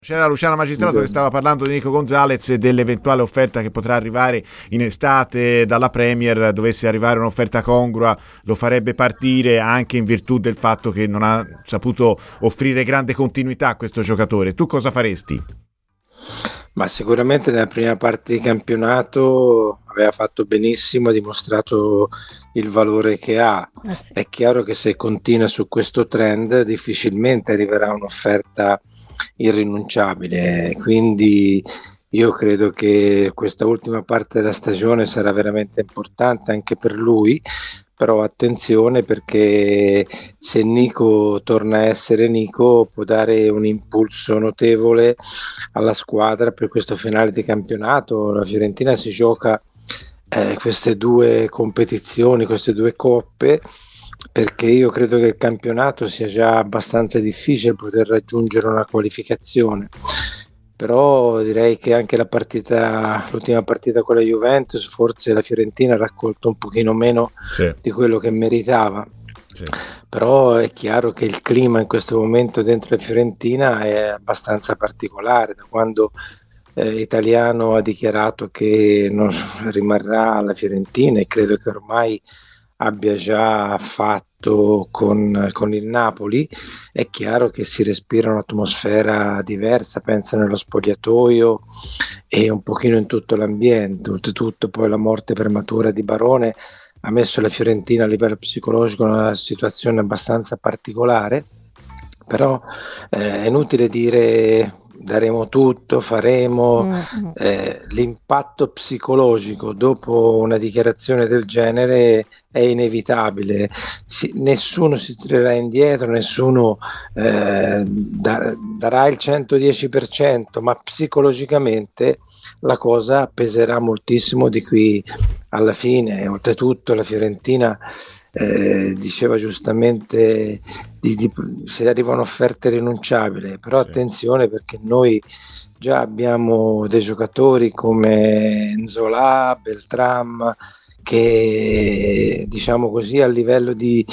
C'era Luciano Magistrato che stava parlando di Nico Gonzalez e dell'eventuale offerta che potrà arrivare in estate dalla Premier. Dovesse arrivare un'offerta congrua, lo farebbe partire, anche in virtù del fatto che non ha saputo offrire grande continuità a questo giocatore. Tu cosa faresti? Ma sicuramente nella prima parte di campionato aveva fatto benissimo, ha dimostrato il valore che ha. Sì. È chiaro che se continua su questo trend difficilmente arriverà un'offerta irrinunciabile, quindi io credo che questa ultima parte della stagione sarà veramente importante anche per lui, però attenzione, perché se Nico torna a essere Nico può dare un impulso notevole alla squadra per questo finale di campionato. La Fiorentina si gioca queste due competizioni, queste due coppe, perché io credo che il campionato sia già abbastanza difficile poter raggiungere una qualificazione, però direi che anche l'ultima partita con la Juventus, forse la Fiorentina ha raccolto un pochino meno di quello che meritava. Però è chiaro che il clima in questo momento dentro la Fiorentina è abbastanza particolare, da quando Italiano ha dichiarato che non rimarrà alla Fiorentina, e credo che ormai abbia già fatto con il Napoli. È chiaro che si respira un'atmosfera diversa, penso nello spogliatoio e un pochino in tutto l'ambiente. Oltretutto poi la morte prematura di Barone ha messo la Fiorentina a livello psicologico in una situazione abbastanza particolare, però è inutile dire daremo tutto, faremo. L'impatto psicologico dopo una dichiarazione del genere è inevitabile. Nessuno si tirerà indietro, nessuno darà il 110%, ma psicologicamente la cosa peserà moltissimo di qui alla fine. Oltretutto la Fiorentina diceva giustamente se arriva un'offerta irrinunciabile, però attenzione, perché noi già abbiamo dei giocatori come Nzola, Beltram, che diciamo così a livello di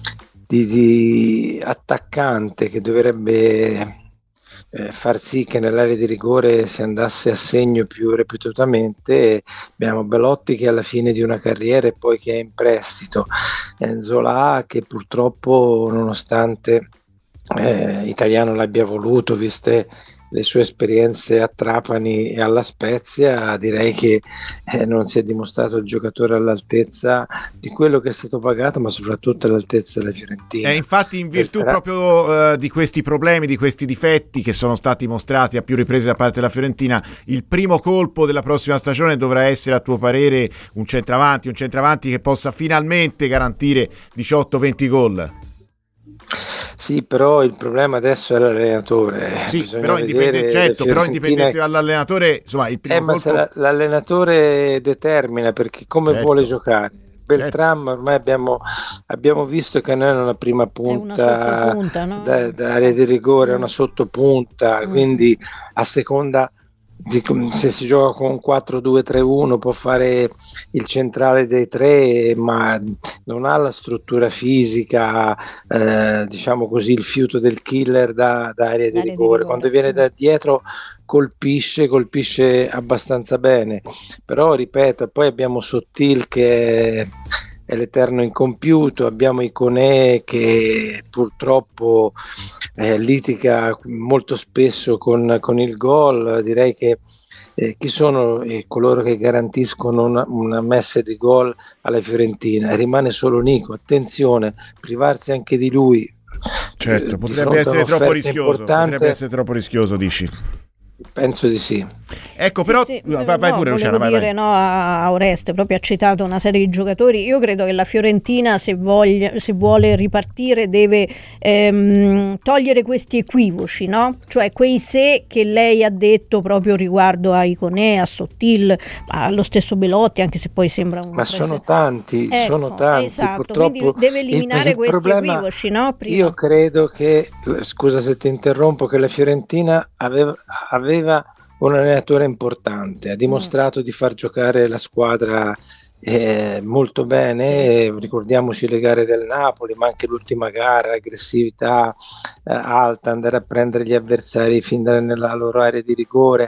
attaccante, che dovrebbe far sì che nell'area di rigore si andasse a segno più ripetutamente. Abbiamo Belotti che è alla fine di una carriera e poi che è in prestito, Nzola che purtroppo, nonostante Italiano l'abbia voluto, viste le sue esperienze a Trapani e alla Spezia, direi che non si è dimostrato il giocatore all'altezza di quello che è stato pagato, ma soprattutto all'altezza della Fiorentina. E infatti, in virtù proprio di questi problemi, di questi difetti che sono stati mostrati a più riprese da parte della Fiorentina, il primo colpo della prossima stagione dovrà essere, a tuo parere, un centravanti che possa finalmente garantire 18-20 gol. Sì, però il problema adesso è l'allenatore. Sì, però indipendente dall'allenatore, insomma, il primo colpo... se l'allenatore determina, perché come vuole giocare. Beltram ormai abbiamo visto che non è una prima punta, no? da area di rigore, è una sottopunta, quindi a seconda se si gioca con 4-2-3-1 può fare il centrale dei tre, ma non ha la struttura fisica, diciamo così, il fiuto del killer da area di rigore. Quando viene da dietro colpisce abbastanza bene, però ripeto, poi abbiamo Sottil che è l'eterno incompiuto, abbiamo Iconé che purtroppo litiga molto spesso con il gol. Direi che chi sono coloro che garantiscono una messe di gol alla Fiorentina? Rimane solo Nico. Attenzione, privarsi anche di lui, certo, potrebbe essere troppo rischioso, dici? Penso di sì. Ecco, però vai pure, Luciana, vai. No, a Oreste proprio ha citato una serie di giocatori. Io credo che la Fiorentina, se vuole ripartire, deve togliere questi equivoci, no? Cioè quei se che lei ha detto proprio riguardo a Iconé, a Sottil, allo stesso Belotti, anche se poi sembra un... Ma sono tanti, esatto, purtroppo. Quindi deve eliminare questi equivoci, no? Prima. Io credo che, scusa se ti interrompo, che la Fiorentina aveva un allenatore importante, ha dimostrato di far giocare la squadra molto bene, ricordiamoci le gare del Napoli, ma anche l'ultima gara, aggressività alta, andare a prendere gli avversari fin nella loro area di rigore.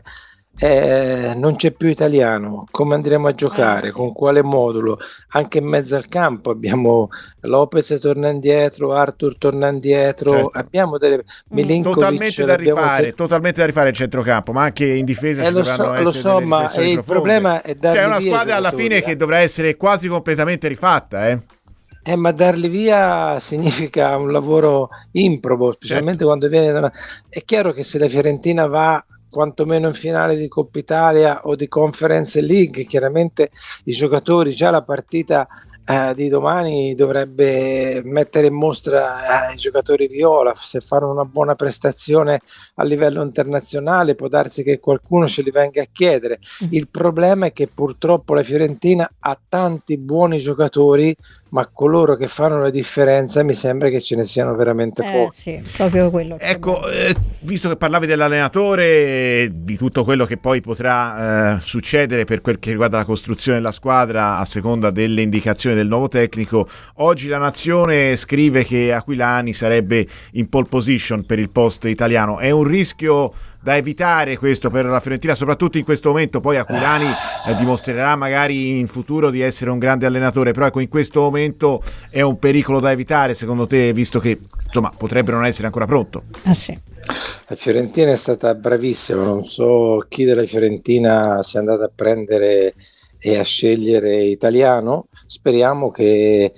Non c'è più italiano, come andremo a giocare, con quale modulo? Anche in mezzo al campo abbiamo Lopez torna indietro, Arthur torna indietro, certo. Abbiamo delle Milinkovic totalmente da rifare il centrocampo, ma anche in difesa ci dovranno essere lo so, ma il problema è dargli una squadra alla fine che dovrà essere quasi completamente rifatta, ma darli via significa un lavoro improbo, specialmente quando viene è chiaro che se la Fiorentina va quantomeno in finale di Coppa Italia o di Conference League, chiaramente i giocatori, già la partita di domani dovrebbe mettere in mostra i giocatori viola. Se fanno una buona prestazione a livello internazionale può darsi che qualcuno ce li venga a chiedere. Il problema è che purtroppo la Fiorentina ha tanti buoni giocatori, ma coloro che fanno la differenza mi sembra che ce ne siano veramente pochi. Sì, proprio quello. Ecco, visto che parlavi dell'allenatore, di tutto quello che poi potrà succedere per quel che riguarda la costruzione della squadra a seconda delle indicazioni del nuovo tecnico, oggi La Nazione scrive che Aquilani sarebbe in pole position per il post italiano. È un rischio da evitare questo per la Fiorentina, soprattutto in questo momento? Poi Aquilani dimostrerà magari in futuro di essere un grande allenatore, però ecco, in questo momento è un pericolo da evitare secondo te, visto che insomma potrebbero non essere ancora pronto? Sì. La Fiorentina è stata bravissima, non so chi della Fiorentina sia andato a prendere e a scegliere italiano. Speriamo che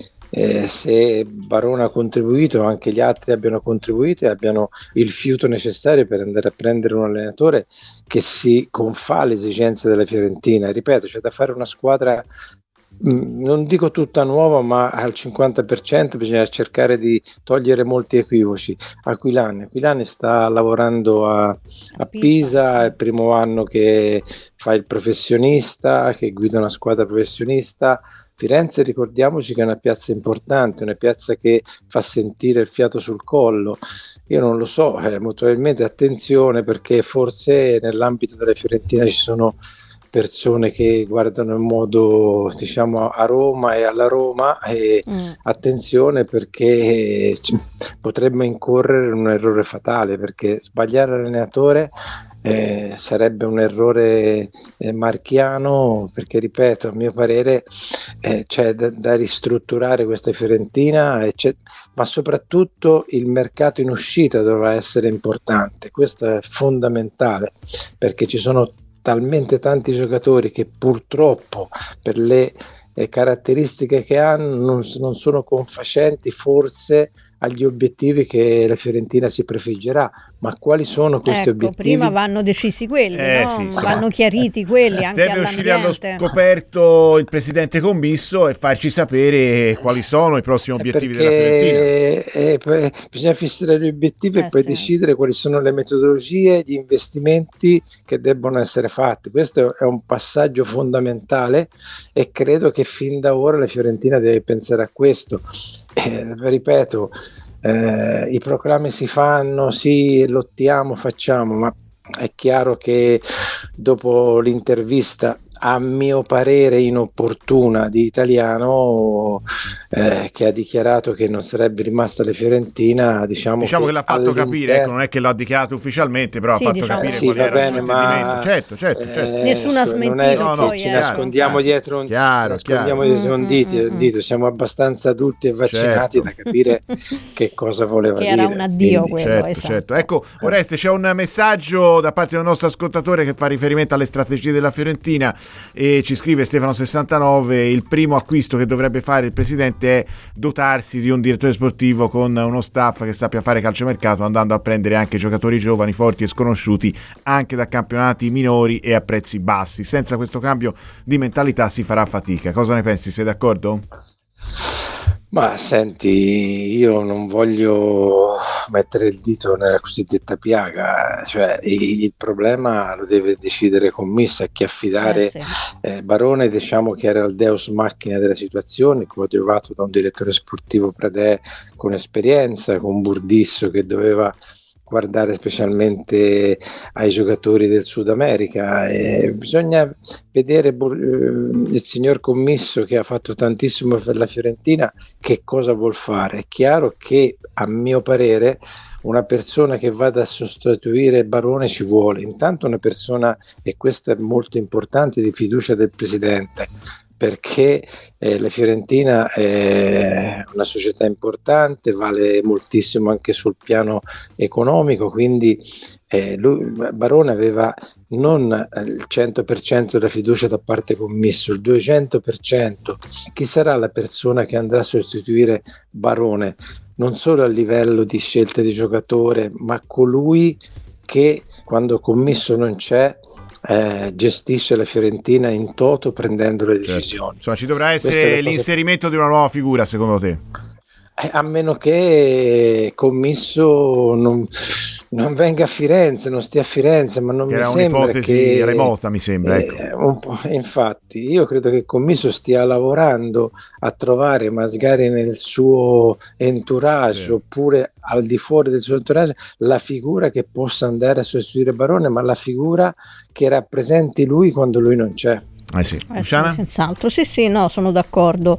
se Barone ha contribuito, anche gli altri abbiano contribuito e abbiano il fiuto necessario per andare a prendere un allenatore che si confà alle esigenze della Fiorentina. Ripeto, c'è da fare una squadra, non dico tutta nuova, ma al 50% bisogna cercare di togliere molti equivoci. Aquilani sta lavorando a Pisa, è il primo anno che fa il professionista, che guida una squadra professionista. Firenze, ricordiamoci che è una piazza importante, una piazza che fa sentire il fiato sul collo. Io non lo so, molto probabilmente attenzione, perché forse nell'ambito della Fiorentina ci sono persone che guardano in modo, diciamo, a Roma e alla Roma, e attenzione, perché potremmo incorrere in un errore fatale, perché sbagliare l'allenatore sarebbe un errore marchiano, perché ripeto, a mio parere c'è da ristrutturare questa Fiorentina, ma soprattutto il mercato in uscita dovrà essere importante. Questo è fondamentale, perché ci sono talmente tanti giocatori che purtroppo per le caratteristiche che hanno non sono confacenti forse agli obiettivi che la Fiorentina si prefiggerà. Ma quali sono questi obiettivi? Prima vanno decisi quelli, no? Sì, vanno chiariti quelli anche deve uscire allo scoperto il presidente commisso e farci sapere quali sono i prossimi obiettivi della Fiorentina. Bisogna fissare gli obiettivi e poi decidere quali sono le metodologie, gli investimenti che debbono essere fatti. Questo è un passaggio fondamentale e credo che fin da ora la Fiorentina deve pensare a questo. Ripeto, i proclami si fanno, sì, lottiamo, facciamo, ma è chiaro che dopo l'intervista, a mio parere inopportuna, di Italiano, che ha dichiarato che non sarebbe rimasta la Fiorentina, diciamo che l'ha fatto capire, ecco, non è che l'ha dichiarato ufficialmente, però ha fatto capire qual era il suo intendimento. Certo. Nessuno ha smentito, ci nascondiamo dietro un dito, siamo abbastanza adulti e vaccinati da capire che cosa voleva che dire. Era un addio quello, certo. Ecco, Oreste, c'è un messaggio da parte del nostro ascoltatore che fa riferimento alle strategie della Fiorentina e ci scrive Stefano69: il primo acquisto che dovrebbe fare il presidente è dotarsi di un direttore sportivo con uno staff che sappia fare calciomercato, andando a prendere anche giocatori giovani, forti e sconosciuti anche da campionati minori e a prezzi bassi. Senza questo cambio di mentalità si farà fatica. Cosa ne pensi? Sei d'accordo? Ma senti, io non voglio mettere il dito nella cosiddetta piaga, cioè il problema lo deve decidere il commisso, a chi affidare. Barone, diciamo che era il deus machina della situazione, coadiuvato da un direttore sportivo Pradè con esperienza, con Burdisso che doveva guardare specialmente ai giocatori del Sud America, bisogna vedere il signor commisso, che ha fatto tantissimo per la Fiorentina, che cosa vuol fare. È chiaro che, a mio parere, una persona che vada a sostituire Barone ci vuole intanto una persona, e questo è molto importante, di fiducia del presidente, perché la Fiorentina è una società importante, vale moltissimo anche sul piano economico, quindi Barone aveva non il 100% della fiducia da parte commisso, il 200%. Chi sarà la persona che andrà a sostituire Barone? Non solo a livello di scelta di giocatore, ma colui che, quando commisso non c'è, gestisce la Fiorentina in toto, prendendo le decisioni. Insomma, ci dovrà essere l'inserimento di una nuova figura, secondo te? A meno che commisso non venga a Firenze, non stia a Firenze, ma non mi sembra un'ipotesi remota, mi sembra. Infatti, io credo che commisso stia lavorando a trovare, magari nel suo entourage, oppure al di fuori del suo entourage, la figura che possa andare a sostituire Barone, ma la figura che rappresenti lui quando lui non c'è. Sì, senz'altro. Sì, no, sono d'accordo.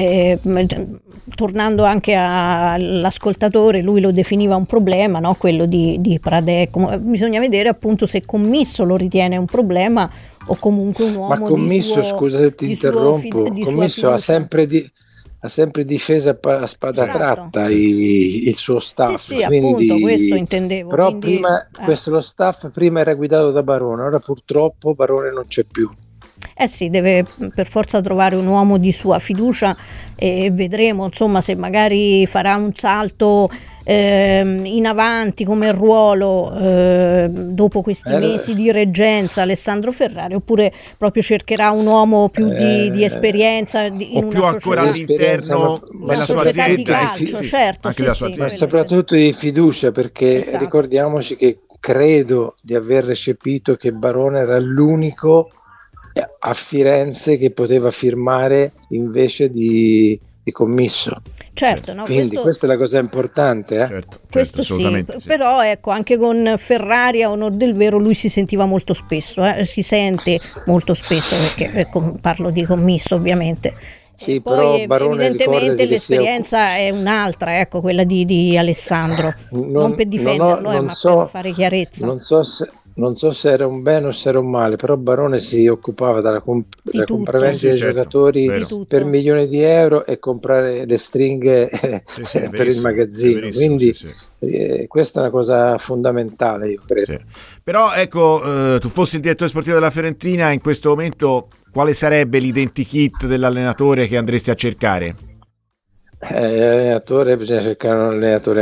Tornando anche all'ascoltatore, lui lo definiva un problema, no? Quello di Pradè. Bisogna vedere appunto se commisso lo ritiene un problema o comunque un uomo. Ma commisso, scusa se ti interrompo, commisso ha sempre difesa a spada tratta il suo staff. Sì, quindi, appunto, questo intendevo. Però quindi, prima lo staff prima era guidato da Barone, ora purtroppo Barone non c'è più. Sì, deve per forza trovare un uomo di sua fiducia, e vedremo insomma se magari farà un salto in avanti come ruolo dopo questi mesi di reggenza Alessandro Ferrari, oppure proprio cercherà un uomo più di esperienza in più una ancora all'interno della sua società di azienda, calcio, certo, ma soprattutto di fiducia, perché ricordiamoci che credo di aver recepito che Barone era l'unico a Firenze che poteva firmare invece di commisso. Certo, no, quindi questa è la cosa importante. Certo, questo sì, però ecco, anche con Ferrari, a onor del vero, lui si sentiva molto spesso, si sente molto spesso, perché parlo di commisso ovviamente. Sì, poi però evidentemente l'esperienza è un'altra, quella di Alessandro, non per difenderlo, ma per fare chiarezza. Non so se era un bene o se era un male, però Barone si occupava della compravendita dei giocatori per milioni di euro e comprare le stringhe per il magazzino, quindi questa è una cosa fondamentale, io credo. Però ecco, tu fossi il direttore sportivo della Fiorentina, in questo momento quale sarebbe l'identikit dell'allenatore che andresti a cercare? L'allenatore, bisogna cercare un allenatore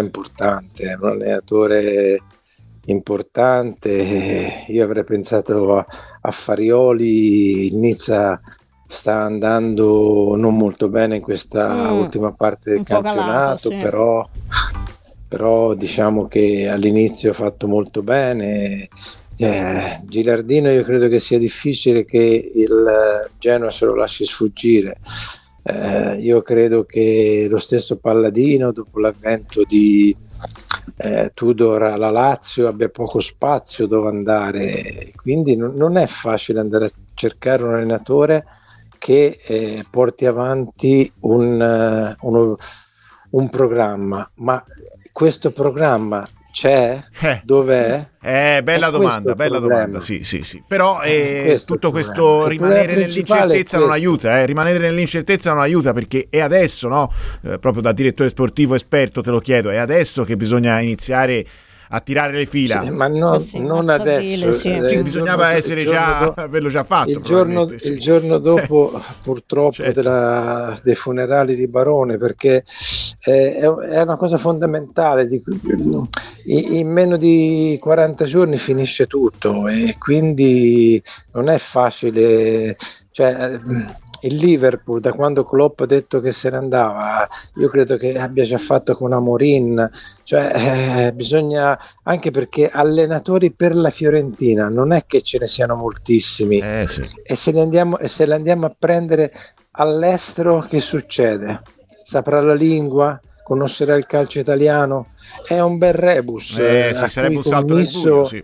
importante. Io avrei pensato a Farioli. Il Nizza sta andando non molto bene in questa ultima parte del campionato, calato, però diciamo che all'inizio ha fatto molto bene. Gilardino, io credo che sia difficile che il Genoa se lo lasci sfuggire. Io credo che lo stesso Palladino, dopo l'avvento di Tudor alla Lazio, abbia poco spazio dove andare, quindi non è facile andare a cercare un allenatore che porti avanti un programma, ma questo programma c'è? Dov'è? Bella domanda. Sì. Però tutto questo rimanere nell'incertezza non aiuta, rimanere nell'incertezza non aiuta, perché è adesso, no? Proprio da direttore sportivo esperto te lo chiedo, è adesso che bisogna iniziare a tirare le fila. Sì, ma non adesso. Bisognava averlo già fatto. Il giorno dopo, purtroppo, dei funerali di Barone, perché è una cosa fondamentale. In meno di 40 giorni finisce tutto, e quindi non è facile. Il Liverpool, da quando Klopp ha detto che se ne andava, io credo che abbia già fatto con Amorin, bisogna, anche perché allenatori per la Fiorentina non è che ce ne siano moltissimi, e se li andiamo a prendere all'estero, che succede? Saprà la lingua? conoscerà il calcio italiano, è un bel rebus sarebbe un salto nel buio, sì.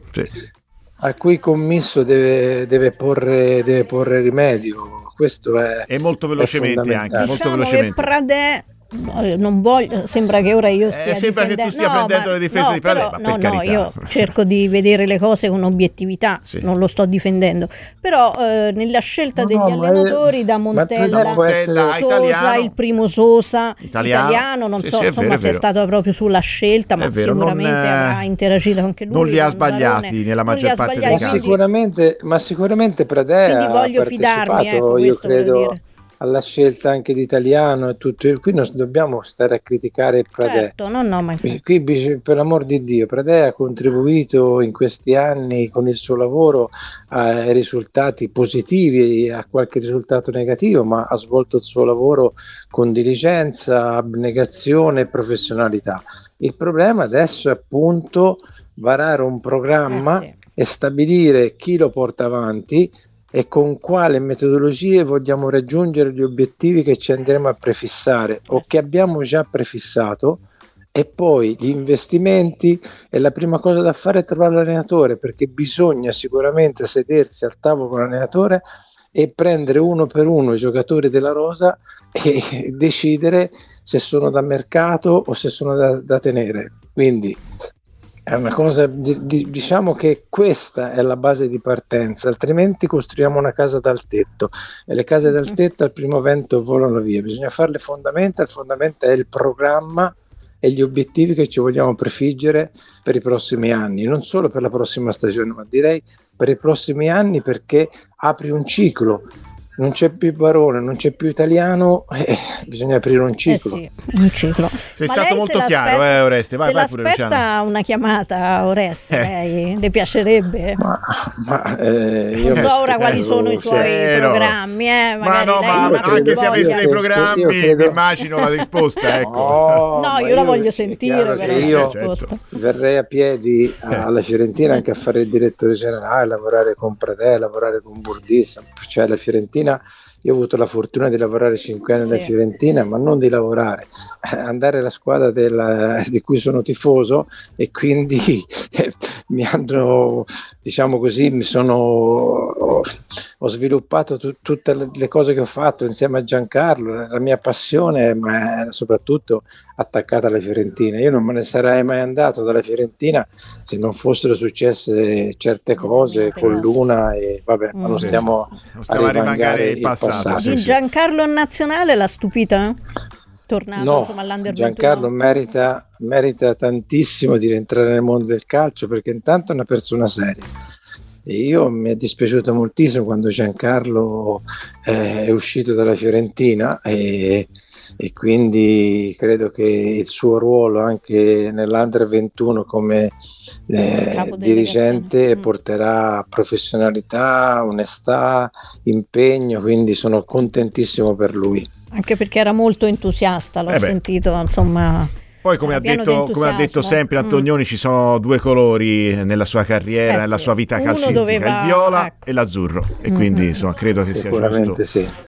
A cui Commisso deve porre rimedio. Questo è molto velocemente anche, molto diciamo velocemente. Che Pradè, non voglio, sembra che ora io stia sembra difendendo, che tu stia prendendo le difese di Pradè, però, no, io cerco di vedere le cose con obiettività, non lo sto difendendo, però nella scelta degli allenatori da Montella, Sosa, il primo Sosa italiano non so insomma se è stato proprio sulla scelta, ma sicuramente avrà interagito anche lui, non li ha sbagliati nella maggior parte dei casi, sicuramente Pradè quindi voglio fidarmi, ecco, io questo credo voglio dire, alla scelta anche di italiano e tutto. Qui non dobbiamo stare a criticare Pradè, certo, ma qui per l'amor di Dio, Pradè ha contribuito in questi anni con il suo lavoro a risultati positivi, a qualche risultato negativo, ma ha svolto il suo lavoro con diligenza, abnegazione e professionalità. Il problema adesso è appunto varare un programma e stabilire chi lo porta avanti e con quale metodologie vogliamo raggiungere gli obiettivi che ci andremo a prefissare o che abbiamo già prefissato, e poi gli investimenti. E la prima cosa da fare è trovare l'allenatore, perché bisogna sicuramente sedersi al tavolo con l'allenatore e prendere uno per uno i giocatori della rosa e decidere se sono da mercato o se sono da tenere. Quindi è una cosa, diciamo che questa è la base di partenza, altrimenti costruiamo una casa dal tetto e le case dal tetto al primo vento volano via. Bisogna fare le fondamenta, il fondamento è il programma e gli obiettivi che ci vogliamo prefiggere per i prossimi anni, non solo per la prossima stagione, ma direi per i prossimi anni, perché apri un ciclo. Non c'è più Barone, non c'è più Italiano, bisogna aprire un ciclo. Sì, un ciclo. Sei stato molto chiaro, Oreste. Vai pure, Luciano. Aspetta una chiamata, Oreste, lei le piacerebbe? Io non so ora quali sono i suoi programmi, magari ma anche se avessi dei programmi, immagino la risposta. Ecco. No, io la voglio sentire. Però io verrei a piedi alla Fiorentina anche a fare il direttore generale, lavorare con Pradè, lavorare con Burdissa, cioè la Fiorentina. Io ho avuto la fortuna di lavorare 5 anni nella Fiorentina, ma non di lavorare, andare alla squadra di cui sono tifoso, e quindi mi hanno, diciamo così, ho sviluppato tutte le cose che ho fatto insieme a Giancarlo. La mia passione, ma era soprattutto attaccata alla Fiorentina. Io non me ne sarei mai andato dalla Fiorentina se non fossero successe certe cose con Luna, e vabbè, ma non stiamo a rimangare il passato. Di Giancarlo in nazionale l'ha stupita? Tornato insomma all'Under 21. Giancarlo merita tantissimo di rientrare nel mondo del calcio, perché intanto è una persona seria. E mi è dispiaciuto moltissimo quando Giancarlo è uscito dalla Fiorentina, e quindi credo che il suo ruolo anche nell'Under 21 come dirigente porterà professionalità, onestà, impegno, quindi sono contentissimo per lui. Anche perché era molto entusiasta, l'ho sentito, insomma. Poi come ha detto sempre Antonioni, ci sono due colori nella sua carriera, nella sua vita calcistica, il viola e l'azzurro, e quindi insomma credo che sia giusto